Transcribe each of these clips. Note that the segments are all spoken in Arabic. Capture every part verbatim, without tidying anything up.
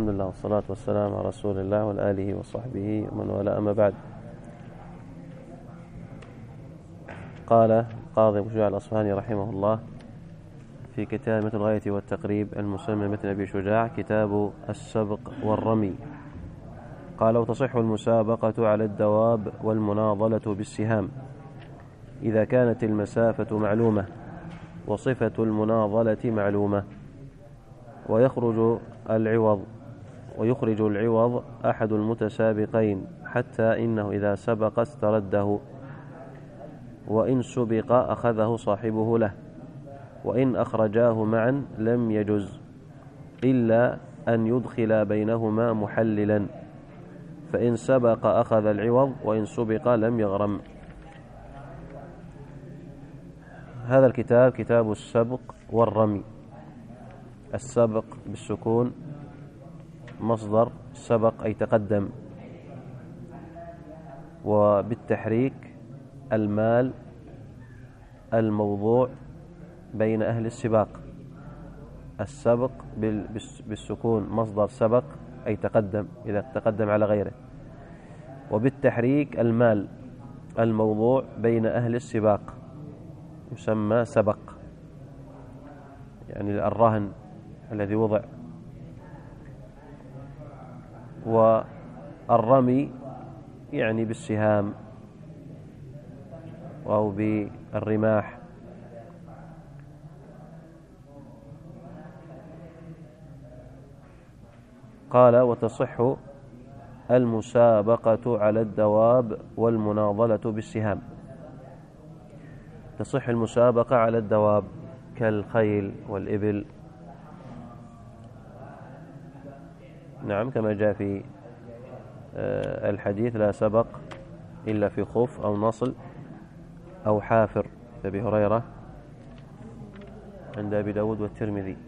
الحمد لله والصلاة والسلام على رسول الله وآله وصحبه ومن والاه، أما بعد. قال قاضي أبو شجاع الأصفهاني رحمه الله في كتاب متن الغاية والتقريب المسمى متن أبي شجاع كتاب السبق والرمي، قال: وتصح المسابقة على الدواب والمناضلة بالسهام إذا كانت المسافة معلومة وصفة المناضلة معلومة، ويخرج العوض ويخرج العوض أحد المتسابقين حتى إنه إذا سبق استرده، وإن سبق أخذه صاحبه له، وإن أخرجاه معا لم يجز إلا أن يدخل بينهما محللا، فإن سبق أخذ العوض وإن سبق لم يغرم. هذا الكتاب كتاب السبق والرمي. السبق بالسكون مصدر سبق أي تقدم، وبالتحريك المال الموضوع بين أهل السباق. السبق بالسكون مصدر سبق أي تقدم إذا تقدم على غيره، وبالتحريك المال الموضوع بين أهل السباق يسمى سبق، يعني الرهن الذي وضع. والرمي يعني بالسهام أو بالرماح. قال: وتصح المسابقة على الدواب والمناضلة بالسهام. تصح المسابقة على الدواب كالخيل والإبل، نعم، كما جاء في الحديث: لا سبق إلا في خف أو نصل أو حافر، أبي هريرة عند أبي داود والترمذي.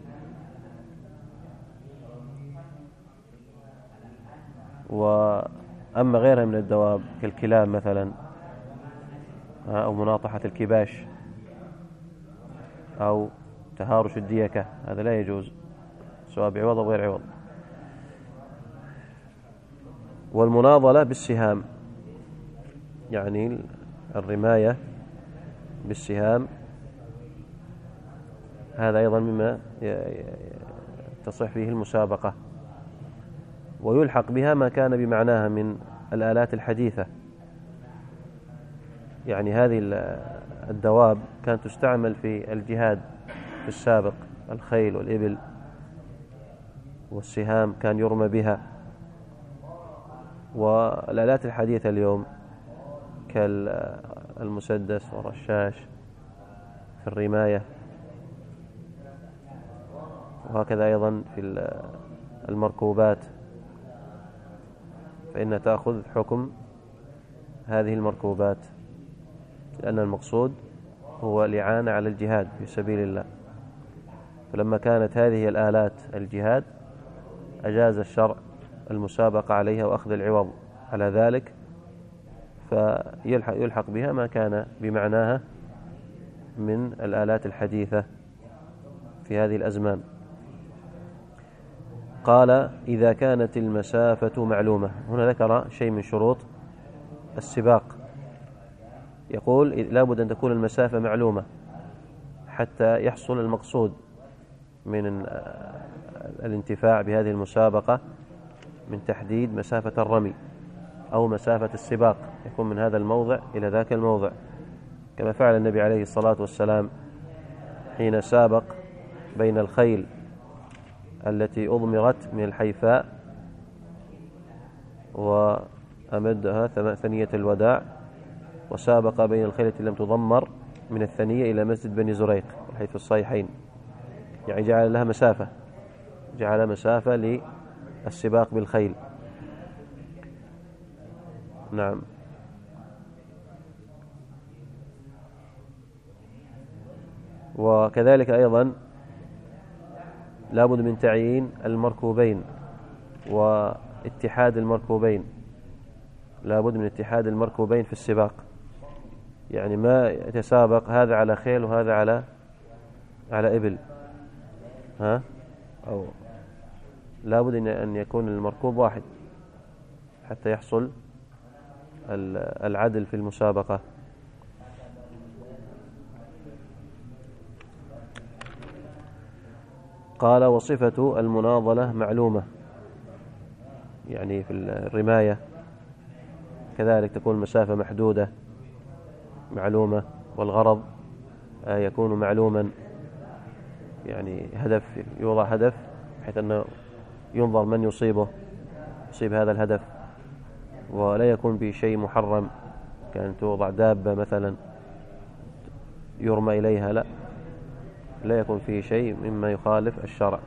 وأما غيرها من الدواب كالكلاب مثلا، أو مناطحة الكباش أو تهارش الديكة، هذا لا يجوز سواء بعوض أو غير عوض. والمناضلة بالسهام يعني الرماية بالسهام، هذا أيضا مما تصح فيه المسابقة، ويلحق بها ما كان بمعناها من الآلات الحديثة. يعني هذه الدواب كانت تستعمل في الجهاد في السابق، الخيل والإبل والسهام كان يرمى بها. والآلات الحديثة اليوم كالمسدس والرشاش في الرماية، وهكذا أيضا في المركوبات، فإنها تأخذ حكم هذه المركوبات، لأن المقصود هو الإعانة على الجهاد في سبيل الله. فلما كانت هذه الآلات الجهاد أجاز الشرع المسابقة عليها وأخذ العوض على ذلك، فيلحق يلحق بها ما كان بمعناها من الآلات الحديثة في هذه الأزمان. قال: إذا كانت المسافة معلومة. هنا ذكر شيء من شروط السباق، يقول لا بد أن تكون المسافة معلومة حتى يحصل المقصود من الانتفاع بهذه المسابقة من تحديد مسافة الرمي أو مسافة السباق، يكون من هذا الموضع إلى ذاك الموضع، كما فعل النبي عليه الصلاة والسلام حين سابق بين الخيل التي أضمرت من الحيفاء وأمدها ثنية الوداع، وسابق بين الخيل التي لم تضمر من الثنية إلى مسجد بني زريق حيث الصحيحين، يعني جعل لها مسافة، جعل مسافة للسباق بالخيل. نعم. وكذلك أيضا لابد من تعيين المركوبين واتحاد المركوبين، لابد من اتحاد المركوبين في السباق، يعني ما يتسابق هذا على خيل وهذا على على إبل، ها أو لا بد أن يكون المركوب واحد حتى يحصل العدل في المسابقة. قال وصفة المناضلة معلومة، يعني في الرماية كذلك تكون المسافة محدودة معلومة، والغرض يكون معلوما، يعني هدف، يوضع هدف بحيث أنه ينظر من يصيبه يصيب هذا الهدف، ولا يكون به شيء محرم كان توضع دابة مثلا يرمى إليها، لا لا يكون فيه شيء مما يخالف الشرع.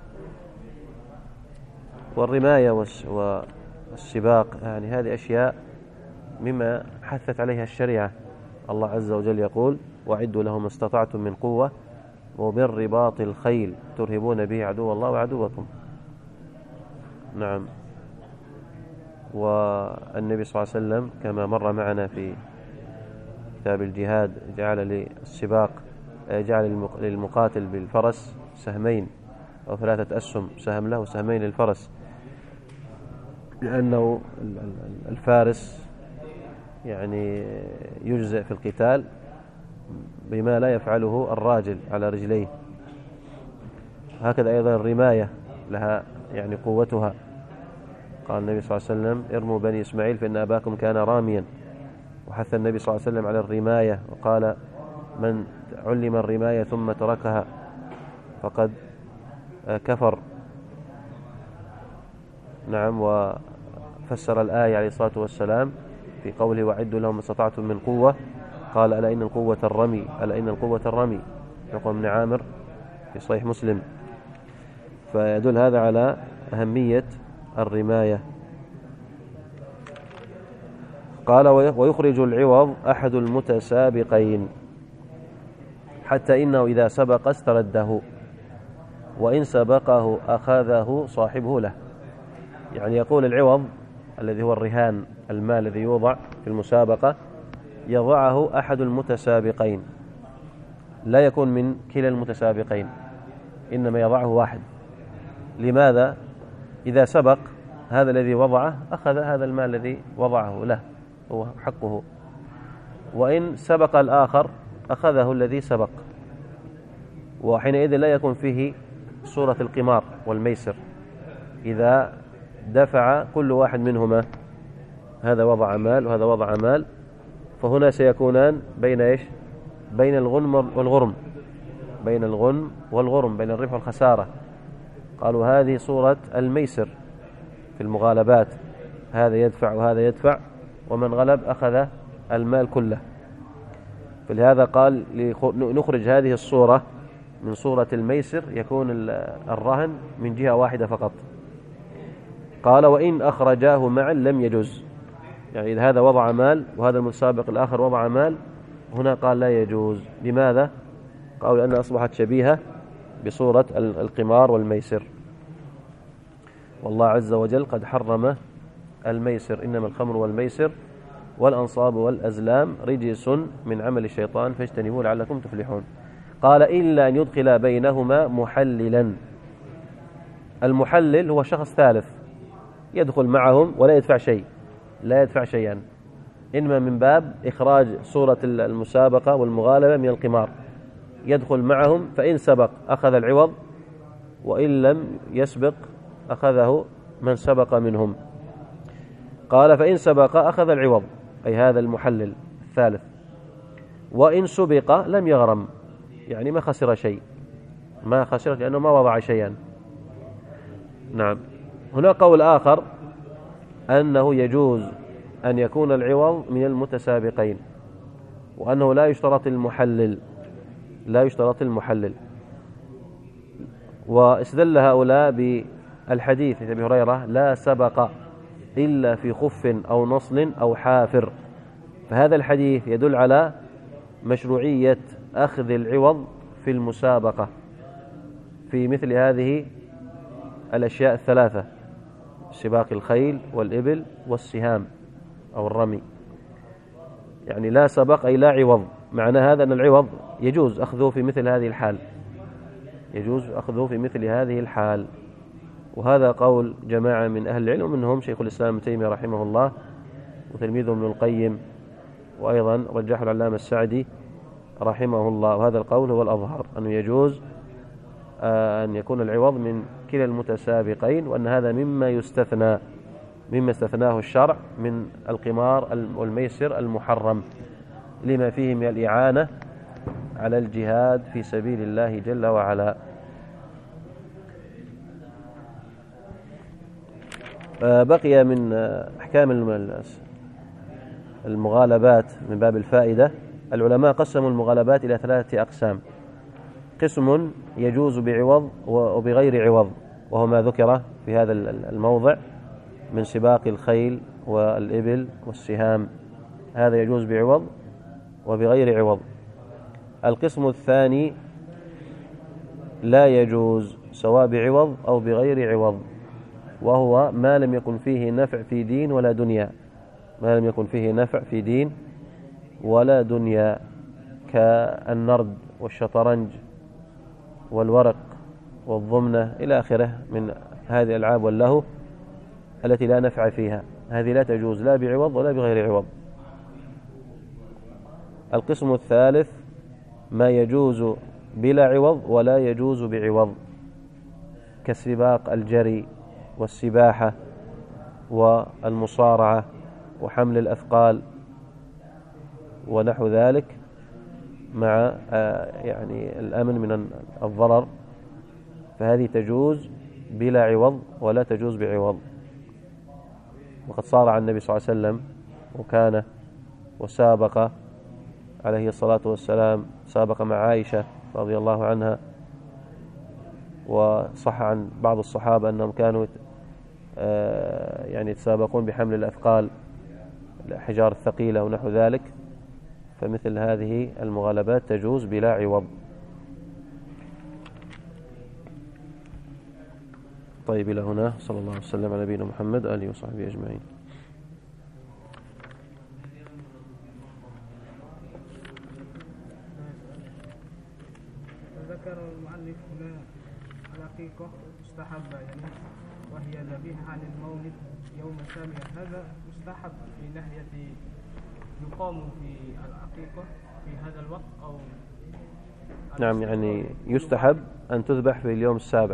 والرماية والسباق يعني هذه أشياء مما حثت عليها الشريعة. الله عز وجل يقول وأعدوا لهم ما استطعتم من قوة وبالرباط الخيل ترهبون به عدو الله وعدوكم. نعم. والنبي صلى الله عليه وسلم كما مر معنا في كتاب الجهاد جعل للسباق جعل للمقاتل بالفرس سهمين أو ثلاثة أسهم، سهم له وسهمين للفرس، لأنه الفارس يعني يجزئ في القتال بما لا يفعله الراجل على رجليه. هكذا أيضا الرماية لها يعني قوتها. قال النبي صلى الله عليه وسلم ارموا بني إسماعيل فإن أباكم كان راميا، وحث النبي صلى الله عليه وسلم على الرماية وقال من علم الرماية ثم تركها فقد كفر. نعم. وفسر الآية عليه الصلاة والسلام في قوله وعدوا لهم ما استطعتم من قوة، قال ألا إن القوة الرمي، ألا إن القوة الرمي، يقول ابن عامر في صحيح مسلم. فيدل هذا على أهمية الرماية. قال ويخرج العوض أحد المتسابقين حتى إنه إذا سبق استرده وإن سبقه أخذه صاحبه له. يعني يقول العوض الذي هو الرهان، المال الذي يوضع في المسابقة، يضعه أحد المتسابقين، لا يكون من كلا المتسابقين، إنما يضعه واحد. لماذا؟ إذا سبق هذا الذي وضعه أخذ هذا المال الذي وضعه له، هو حقه، وإن سبق الآخر أخذه الذي سبق، وحينئذ لا يكون فيه صورة القمار والميسر. إذا دفع كل واحد منهما، هذا وضع مال وهذا وضع مال، فهنا سيكونان بين إيش؟ بين الغنم والغرم، بين الغنم والغرم، بين الربح والخسارة. قالوا هذه صورة الميسر في المغالبات، هذا يدفع وهذا يدفع، ومن غلب أخذ المال كله. فلهذا قال نخرج هذه الصورة من صورة الميسر، يكون الرهن من جهة واحدة فقط. قال وإن أخرجاه معا لم يجوز، يعني إذا هذا وضع مال وهذا المتسابق الآخر وضع مال، هنا قال لا يجوز. لماذا؟ قالوا لأنها أصبحت شبيهة بصورة القمار والميسر، والله عز وجل قد حرم الميسر، إنما الخمر والميسر والأنصاب والأزلام رجس من عمل الشيطان فاجتنبوه لعلكم تفلحون. قال إلا أن يدخل بينهما محللا. المحلل هو شخص ثالث يدخل معهم ولا يدفع شيء، لا يدفع شيئا، إنما من باب إخراج صورة المسابقة والمغالبة من القمار. يدخل معهم، فإن سبق أخذ العوض، وإن لم يسبق أخذه من سبق منهم. قال فإن سبق أخذ العوض، أي هذا المحلل الثالث، وإن سبق لم يغرم، يعني ما خسر شيء، ما خسر لأنه ما وضع شيئا. نعم. هنا قول آخر أنه يجوز أن يكون العوض من المتسابقين، وأنه لا يشترط المحلل، لا يشترط المحلل. واستدل هؤلاء بالحديث أبي هريرة لا سبق إلا في خف أو نصل أو حافر. فهذا الحديث يدل على مشروعية أخذ العوض في المسابقة في مثل هذه الأشياء الثلاثة: سباق الخيل والإبل والسهام أو الرمي. يعني لا سبق أي لا عوض، معنى هذا أن العوض يجوز أخذه في مثل هذه الحال، يجوز أخذه في مثل هذه الحال. وهذا قول جماعة من أهل العلم ومنهم شيخ الإسلام ابن تيمية رحمه الله وتلميذه ابن القيم، وأيضا رجحه العلامة السعدي رحمه الله. وهذا القول هو الأظهر، أنه يجوز أن يكون العوض من كلا المتسابقين، وأن هذا مما يستثنى مما استثناه الشرع من القمار والميسر المحرم لما فيه من الإعانة على الجهاد في سبيل الله جل وعلا. بقي من أحكام المغالبات من باب الفائدة، العلماء قسموا المغالبات إلى ثلاثة أقسام: قسم يجوز بعوض وبغير عوض، وهو ما ذكر في هذا الموضع من سباق الخيل والإبل والسهام، هذا يجوز بعوض وبغير عوض. القسم الثاني لا يجوز سواء بعوض أو بغير عوض، وهو ما لم يكن فيه نفع في دين ولا دنيا، ما لم يكن فيه نفع في دين ولا دنيا، كالنرد والشطرنج والورق والضمنة إلى آخره من هذه الألعاب واللهو التي لا نفع فيها، هذه لا تجوز لا بعوض ولا بغير عوض. القسم الثالث ما يجوز بلا عوض ولا يجوز بعوض، كسباق الجري والسباحة والمصارعة وحمل الأثقال ونحو ذلك، مع يعني الأمن من الضرر، فهذه تجوز بلا عوض ولا تجوز بعوض. وقد صارع النبي صلى الله عليه وسلم وكان وسابق عليه الصلاة والسلام، سابق مع عائشة رضي الله عنها، وصح عن بعض الصحابة أنهم كانوا يعني يتسابقون بحمل الأثقال، الحجار الثقيلة ونحو ذلك، فمثل هذه المغالبات تجوز بلا عوض. طيب، إلى هنا صلى الله عليه وسلم على نبينا محمد آله وصحبه أجمعين. ذكر المؤلف هنا العقيقة مستحبة، يعني وهي ذبيحة عن المولد يوم سامية، هذا مستحب في ناحية يقام في العقيقة في هذا الوقت أو نعم، يعني يستحب أن تذبح في اليوم السابع.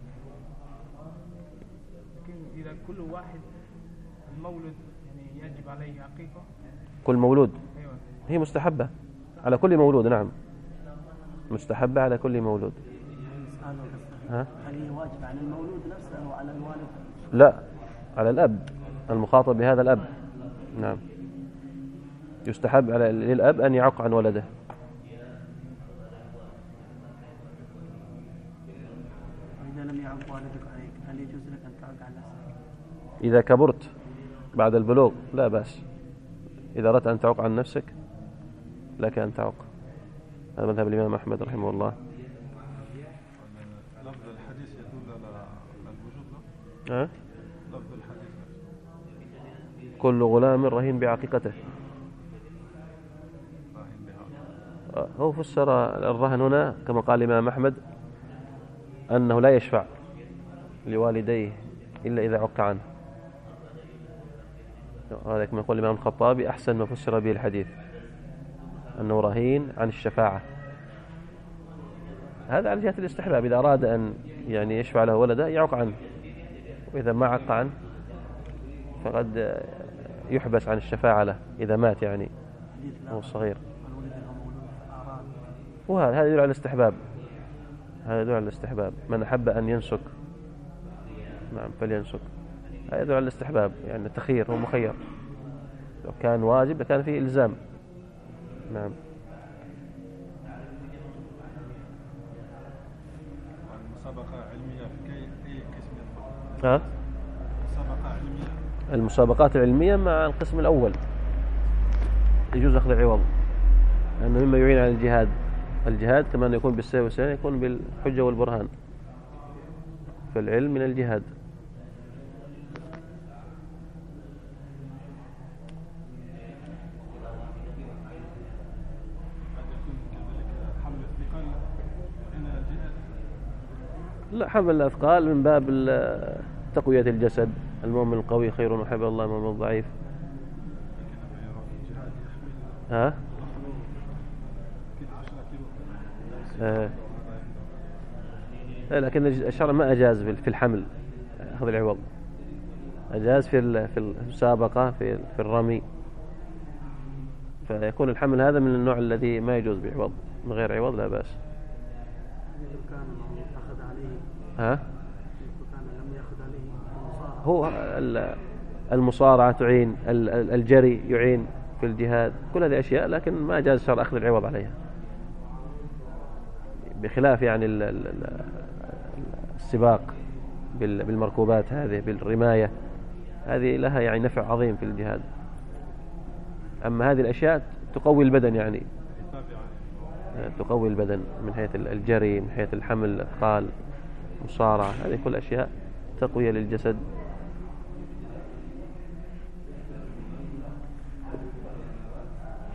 لكن إذا كل واحد المولد يعني يجب عليه عقيقة، كل مولود أيوة. هي مستحبة على كل مولود، نعم مستحبة على كل مولود. ها؟ هل هي واجب على المولود نفسه أو على الوالد؟ لا، على الأب المخاطب بهذا الأب، نعم يستحب على للأب أن يعق عن ولده. إذا لم يعق والدك عليك هل يجوز لك أن تعق عن نفسك؟ إذا كبرت بعد البلوغ لا بأس، إذا أردت أن تعق عن نفسك لك أن تعق. هذا مذهب الإمام أحمد رحمه الله. لفظ الحديث يدل على الوجوب. أه؟ لفظ الحديث كل غلام رهين بعقيقته. هو فسر الرهن هنا كما قال الإمام أحمد أنه لا يشفع لوالديه إلا إذا عق عنه. هذا كما يقول الإمام الخطابي أحسن ما فسر به الحديث، أنه رهين عن الشفاعة. هذا على جهة الاستحباب، إذا أراد أن يعني يشفع له ولده يعق عنه، وإذا ما عق عنه فقد يحبس عن الشفاعة له إذا مات يعني هو صغير. وهذا هذا يدل على الاستحباب، هذا يدل على الاستحباب. من أحب أن ينسك نعم فلينسك، هذا يدل على الاستحباب، يعني التخيير هو مخير. لو كان واجب لكان فيه إلزام. نعم. المسابقة علمية في أي قسم؟ ها؟ مسابقة علمية. المسابقات العلمية مع القسم الأول يجوز أخذ العوض، لأنه مما يعين على الجهاد. الجهاد كما أن يكون بالسيف والسنة يكون بالحجة والبرهان، فالعلم من الجهاد. لا، حمل الأثقال من باب ال- تقوية الجسد. المؤمن القوي خير وحب الله من المؤمن الضعيف. ها؟ آه. لا، لكن الشرع ما أجاز في الحمل أخذ العوض، أجاز في ال- في المسابقة في في الرمي، فيكون الحمل هذا من النوع الذي ما يجوز بعوض. من غير عوض لا بأس. إذا كان أخذ عليه ها؟ إذا كان لم يأخذ عليه المصارعة. هو ال- المصارعة تعين، ال- ال- الجري يعين في الجهاد، كل هذه أشياء، لكن ما جاز الشرع أخذ العوض عليها، بخلاف يعني ال- ال- ال- السباق بال- بالمركوبات هذه، بالرماية هذه لها يعني نفع عظيم في الجهاد. أما هذه الأشياء تقوي البدن، يعني تقوي البدن من حيث الجري، من حيث الحمل الأثقال، مصارعة، هذه كل أشياء تقوية للجسد.